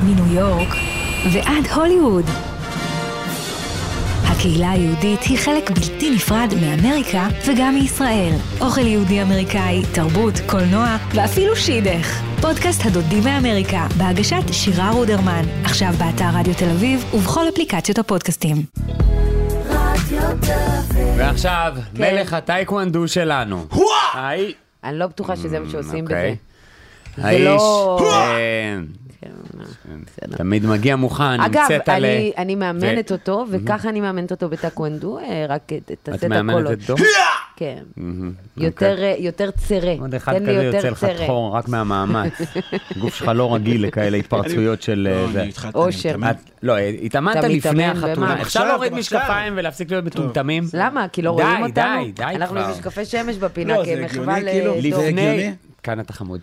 מניו יורק ועד הוליווד. הקהילה היהודית היא חלק בלתי נפרד מאמריקה וגם מישראל. אוכל יהודי אמריקאי, תרבות, קולנוע ואפילו שידך. פודקאסט הדודים מאמריקה, בהגשת שירה רודרמן. עכשיו באתר רדיו תל אביב ובכל אפליקציות הפודקאסטים. ועכשיו, מלך הטייקוונדו שלנו. אני לא בטוחה שזה מה שעושים בזה. האיש, תמיד מגיע מוכן, אגב, נמצאת על... אני מאמנת אותו, וככה אני מאמנת אותו בטייקוונדו, רק תעשה את הקולות. את מאמנת אותו? כן. יותר צרה. עוד אחד כזה יוצא לך תחור רק מהמאמץ. גוף שלך לא רגיל לכאלה התפרצויות של... אושר. לא, התאמנת לפני החתונה. אפשר להוריד משקפיים ולהפסיק להיות מטומטמים? למה? כי לא רואים אותנו? די כבר. אנחנו עם משקפי שמש בפינה, כמחווה לפני... כאן אתה חמוד.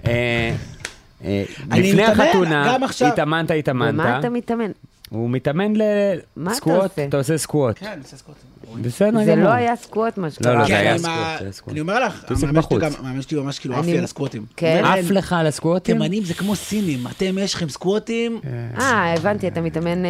לפני החתונה, התאמנת. ומה אתה מתאמן? הוא מתאמן לסקווט, אתה עושה סקווט. כן, עושה סקווט. בסדר גמור. זה לא היה סקווט מה שקרה. לא, זה היה סקווט. אני אומר לך, המאמן שלי ממש כאילו עף לי על הסקווטים. עף לך על הסקווטים? תימנים זה כמו סינים, אתם יש לכם סקווטים. הבנתי, אתה מתאמן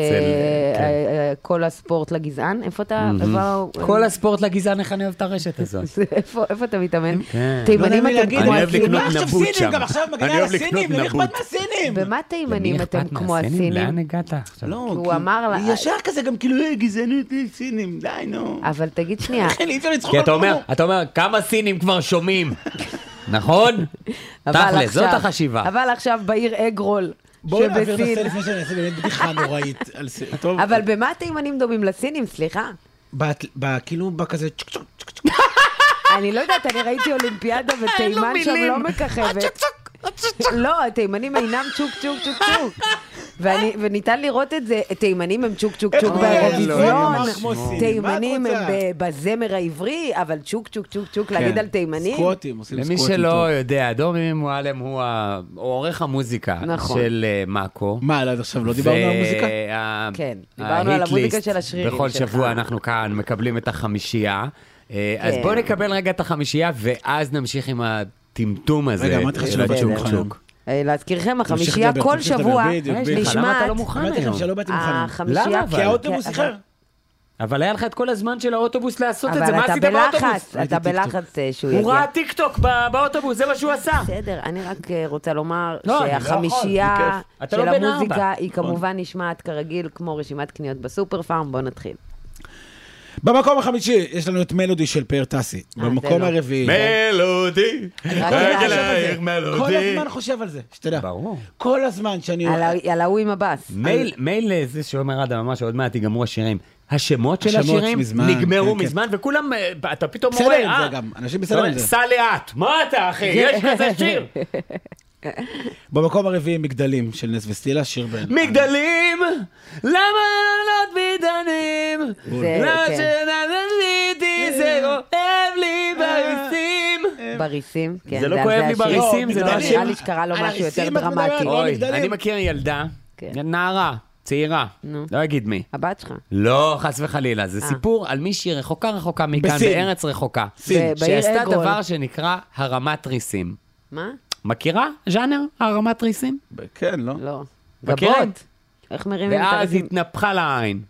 בכל הספורט לגזען? איפה אתה... כל הספורט לגזען, איך אני אוהב את הרשת הזאת. איפה אתה מתאמן? תימנים אתם כמו הסינים. גם עכשיו מגנה על הסינים, למי אכפת מהסינים? במה תימנים אתם כמו הסינים? לאן הגעת? לא, הוא אמר לה... ישר כזה גם כאילו גזענות סינים, די נו. אבל תגיד שנייה. כי אתה אומר, כמה סינים כבר שומעים, נכון? תכל'ס, זאת החשיבה. אבל עכשיו בעיר אגרול, בואו נעביר את הסלף לפני שאני אעשה באמת בדיחה נוראית. אבל במה התימנים דומים לסינים, סליחה? כאילו בכזה צ'ק צ'ק צ'ק צ'ק. אני לא יודעת, אני ראיתי אולימפיאדה ותימן שם לא מככבת. לא, התימנים אינם צ'וק צ'וק צ'וק צ'וק. וניתן לראות את זה, תימנים הם צ'וק צ'וק צ'וק באירוויזיון, תימנים הם בזמר העברי, אבל צ'וק צ'וק צ'וק צ'וק להגיד על תימנים. סקווטים, עושים סקווטים. למי שלא יודע, דורמי מועלם הוא עורך המוזיקה של מאקו. מה, עד עכשיו לא דיברנו על המוזיקה? כן, דיברנו על המוזיקה של השרירים שלך. בכל שבוע אנחנו כאן מקבלים את החמישייה. אז בואו נקבל רגע את החמישייה, ואז נמשיך עם הטמטום הזה. רגע, אמרתי לך שלא בצ'וק צ'וק. להזכירכם, החמישייה כל שבוע נשמעת... למה אתה לא מוכן אמרתי לכם היום? שלא באתי מוכן. למה? כי האוטובוס אחר. אבל היה לך את כל הזמן של האוטובוס לעשות את זה, מה אבל עשית באוטובוס? אתה בלחץ שהוא יגיע. הוא ראה טיק טוק באוטובוס, זה מה שהוא עשה. בסדר, אני רק רוצה לומר לא, שהחמישייה אתה של לא בן המוזיקה ארבע. היא כמובן נשמעת כרגיל כמו רשימת קניות בסופר פארם. בואו נתחיל. במקום החמישי יש לנו את מלודי של פאר טסי. במקום הרביעי. מלודי. כל הזמן חושב על זה, שתדע. ברור. כל הזמן שאני... על ההוא עם הבאס. מייל זה שאומר אדם ממש עוד מעט ייגמרו השירים. השמות של השירים נגמרו מזמן, וכולם, אתה פתאום בסדר רואה, עם זה גם, אנשים בסדר עם זה. סע לאט, מה אתה אחי? יש כזה שיר. במקום הרביעי מגדלים של נס וסטילה, שיר בין... מגדלים, למה לעלות בידנים? לא שנדליתי, זה כואב לי בריסים. בריסים, כן. זה לא כואב לי בריסים, זה לא השיר. נראה לי שקרה לו משהו יותר דרמטי. אוי, אני מכיר ילדה, נערה, צעירה, לא אגיד מי. הבת שלך. לא, חס וחלילה, זה סיפור על מישהי רחוקה מכאן, בארץ רחוקה, שעשתה דבר שנקרא הרמת ריסים. מה? מכירה ז'אנר הרמת ריסים? כן, לא? לא. מכירה? גבות. איך מרימים את ואז הריסים? התנפחה לעין.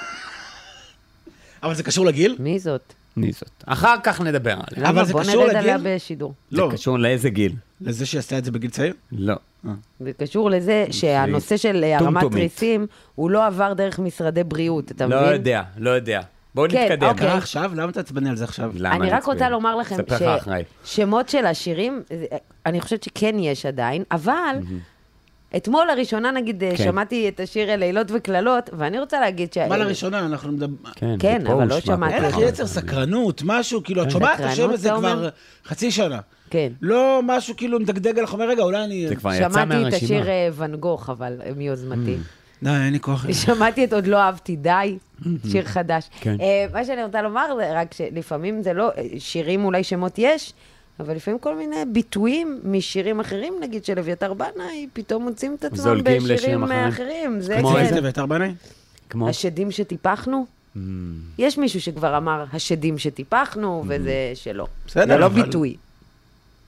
אבל זה קשור לגיל? מי זאת? מי זאת? אחר כך נדבר עליה. למה? זה בוא קשור נרד עליה לגיל? בשידור. זה קשור לאיזה גיל? לזה שעשתה את זה בגיל צעיר? לא. זה קשור לזה שהנושא של הרמת טומטומית. ריסים, הוא לא עבר דרך משרדי בריאות, אתה מבין? לא יודע. בואו כן, נתקדם. אוקיי. קרה עכשיו? למה אתה עצבני על זה עכשיו? למה אני רק נצביע? רוצה לומר לכם ספר לך אחרי. ששמות של השירים, אני חושבת שכן יש עדיין, אבל אתמול לראשונה נגיד שמעתי את השיר לילות וכללות, ואני רוצה להגיד מה לראשונה? אנחנו מדברים... כן, אבל לא שמעתי. אין לך יצר סקרנות, משהו, כאילו, את שומעת את השם הזה כבר חצי שנה. כן. לא משהו כאילו מדגדג על החומר, רגע, אולי אני... זה כבר יצא שמעתי מהרשימה. את השיר ון גוך, אבל מיוזמתי. די, אין לי כוח. שמעתי את עוד לא אהבתי די, שיר חדש. כן. מה שאני רוצה לומר זה רק שלפעמים זה לא, שירים אולי שמות יש, אבל לפעמים כל מיני ביטויים משירים אחרים, נגיד של אביתר בנאי, פתאום מוצאים את עצמם זולגים בשירים לשירים אחרים. זה כמו כן. איזה אביתר בנאי? כמו? השדים שטיפחנו. יש מישהו שכבר אמר השדים שטיפחנו, וזה שלא. בסדר, זה לא אבל- ביטוי.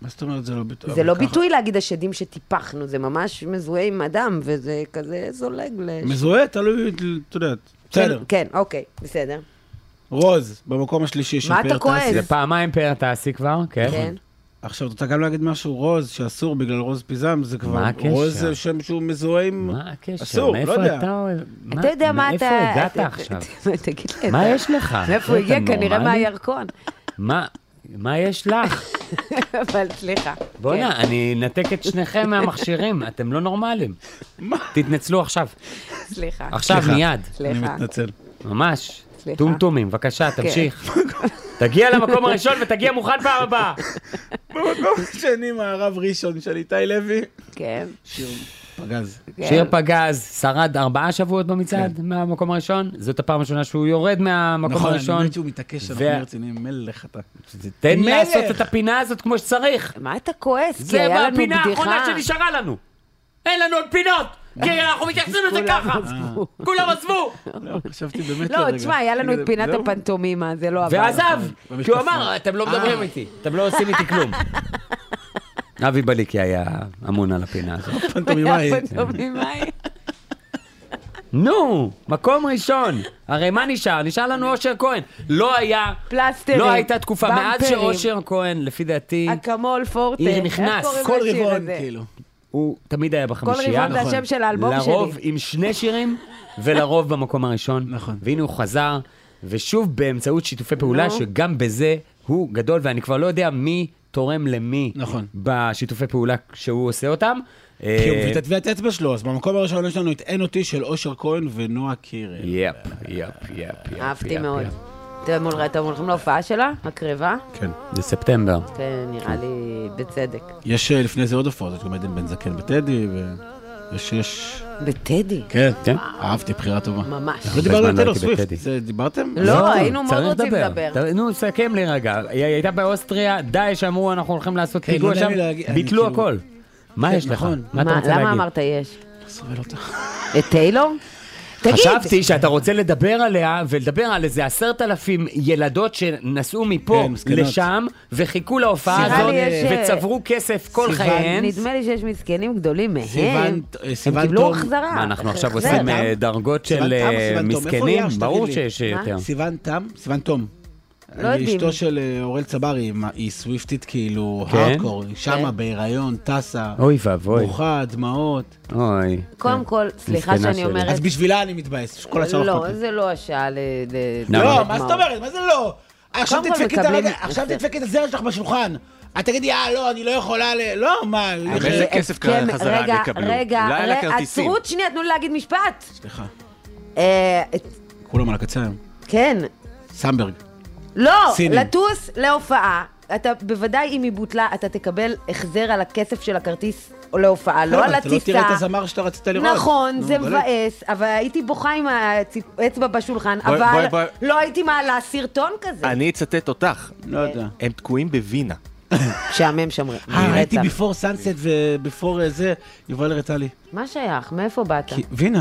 מה זאת אומרת זה לא ביטוי? זה לא ביטוי להגיד השדים שטיפחנו, זה ממש מזוהה עם אדם, וזה כזה זולג מזוהה, תלוי, אתה יודע, בסדר. כן, אוקיי, בסדר. רוז, במקום השלישי של פאר טאסי. מה אתה כועס? זה פעמיים פאר טאסי כבר, כן. עכשיו, אתה גם להגיד משהו, רוז, שאסור בגלל רוז פיזם, זה כבר, רוז זה שם שהוא מזוהה עם... מה הקשר? אסור, לא יודע. אתה יודע מה אתה... מאיפה הגעת עכשיו? תגיד לי, מה יש לך? מאיפה הגיע? כנראה מהירקון. מה יש לך? אבל סליחה. בוא'נה, אני נתק את שניכם מהמכשירים, אתם לא נורמלים. תתנצלו עכשיו. סליחה. עכשיו, מיד. אני מתנצל. ממש. טומטומים, בבקשה, תמשיך. תגיע למקום הראשון ותגיע מוכן פעם הבאה. במקום השני, מערב ראשון של איתי לוי. כן. שיר פגז. שיר פגז, שרד 4 שבועות במצעד מהמקום הראשון. זאת הפעם הראשונה שהוא יורד מהמקום הראשון. נכון, אני חושבת שהוא מתעקש על המרציני, מלך אתה. תן לי לעשות את הפינה הזאת כמו שצריך. מה אתה כועס? זה בפינה האחרונה שנשארה לנו. אין לנו עוד פינות. כי אנחנו מתייחסים לזה ככה. כולם עזבו. לא, חשבתי באמת לא, תשמע, היה לנו את פינת הפנטומימה, זה לא עבר. ועזב, כי הוא אמר, אתם לא מדברים איתי, אתם לא עושים איתי כלום. אבי בליקי היה אמון על הפינה הזאת. פנטומימאי. נו, מקום ראשון. הרי מה נשאר? נשאר לנו אושר כהן. לא היה, פלסטרים, לא הייתה תקופה, במפרים. מאז שאושר כהן, לפי דעתי, אקמול פורטה. נכנס. כל רבעון, כאילו. הוא תמיד היה בחמישייה. כל רבעון זה השם של האלבום שלי. לרוב עם 2 שירים, ולרוב במקום הראשון. נכון. והנה הוא חזר, ושוב באמצעות שיתופי פעולה, שגם בזה הוא גדול, ואני כבר לא יודע מי תורם למי. נכון. בשיתופי פעולה שהוא עושה אותם. כי הוא מביא את הטביעת אצבע שלו, אז במקום הראשון יש לנו את אין אותי של אושר כהן ונועה קירל. יפ. אהבתי מאוד. אתם הולכים להופעה שלה? הקרבה? כן. זה ספטמבר. כן, נראה לי בצדק. יש לפני זה עוד הופעות, יש גם עדן בן זקן בטדי, ויש... בטדי? כן, אהבתי, בחירה טובה. ממש. לא דיברנו על טיילור סוויפט, דיברתם? לא, היינו מאוד רוצים לדבר. נו, סכם לי רגע. היא הייתה באוסטריה, דאעש אמרו, אנחנו הולכים לעשות פיגוע שם, ביטלו הכל. מה יש לך? מה אתה רוצה להגיד? למה אמרת יש? סובל אותך. את טיילור? חשבתי שאתה רוצה לדבר עליה, ולדבר על איזה 10,000 ילדות שנסעו מפה לשם, וחיכו להופעה הזאת, וצברו כסף כל חייהן. נדמה לי שיש מסכנים גדולים מהם. הם קיבלו החזרה. מה, אנחנו עכשיו עושים דרגות של מסכנים? ברור שיש יותר. סיוון תום. אשתו של אורל צברי, היא סוויפטית כאילו הארדקור, היא שמה בהיריון, טסה, ברוכה, דמעות. אוי. קודם כל, סליחה שאני אומרת... אז בשבילה אני מתבאס, כל השאר לא, זה לא השעה לא, מה זאת אומרת? מה זה לא? עכשיו תדפקי את הזרע שלך בשולחן. את תגידי, לא, אני לא יכולה לא, מה? איזה כסף חזרה הם יקבלו? רגע, עצרות שנייה, תנו לי להגיד משפט. סליחה. כולם על הקצה היום. כן. סמברג. לא, לטוס להופעה, אתה בוודאי אם היא בוטלה, אתה תקבל החזר על הכסף של הכרטיס או להופעה, לא על הטיסה. אתה לא תראה את הזמר שאתה רצית לראות. נכון, זה מבאס, אבל הייתי בוכה עם האצבע בשולחן, אבל לא הייתי מעלה סרטון כזה. אני אצטט אותך. לא יודע. הם תקועים בווינה. שעמם שם. הייתי בפור סנסט ובפור זה, יובל הראתה לי. מה שייך? מאיפה באת? וינה.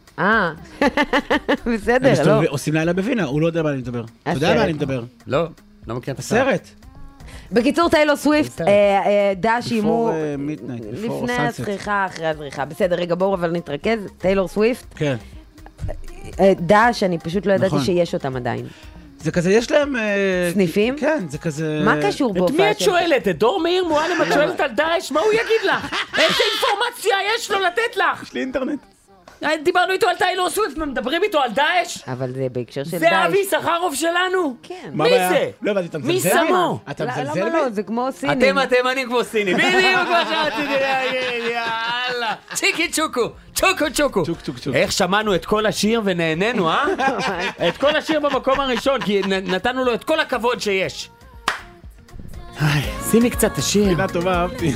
בסדר, לא. עושים לילה בווינה, הוא לא יודע מה אני מדבר. אתה יודע מה אני מדבר? לא, לא מכיר את הסרט. בקיצור, טיילור סוויפט, דאעש אימו לפני הזריחה, אחרי הזריחה. בסדר, רגע, בואו אבל נתרכז. טיילור סוויפט. כן. דאעש, אני פשוט לא ידעתי שיש אותם עדיין. זה כזה, יש להם... סניפים? כן, זה כזה... מה קשור בהופעה? את מי את שואלת? את דור מאיר מועלם, את שואלת על דאעש? מה הוא יגיד לך? איזה אינפורמציה יש לו לתת לך? יש לי אינטרנט. דיברנו איתו על טיילור סוויפט, מדברים איתו על דאעש? אבל זה בהקשר של דאעש. זה אבי סחרוף שלנו? כן. מי זה? לא הבנתי, אתה מזלזל? מי שמו? אתה מזלזל? למה לא? זה כמו סינים. אתם התימנים כמו סינים. בדיוק מה שרציתי להגיד, יאללה. צ'יקי צ'וקו, צ'וקו צ'וקו. איך שמענו את כל השיר ונהנינו, את כל השיר במקום הראשון, כי נתנו לו את כל הכבוד שיש. שימי קצת את השיר. פינה טובה, אהבתי.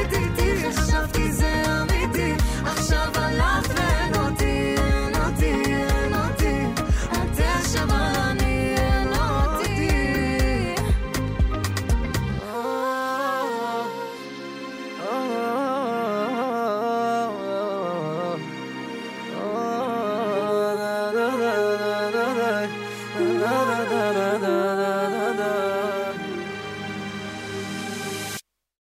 חשבתי זה אמיתי, עכשיו הלכת ואין אותי, דה דה דה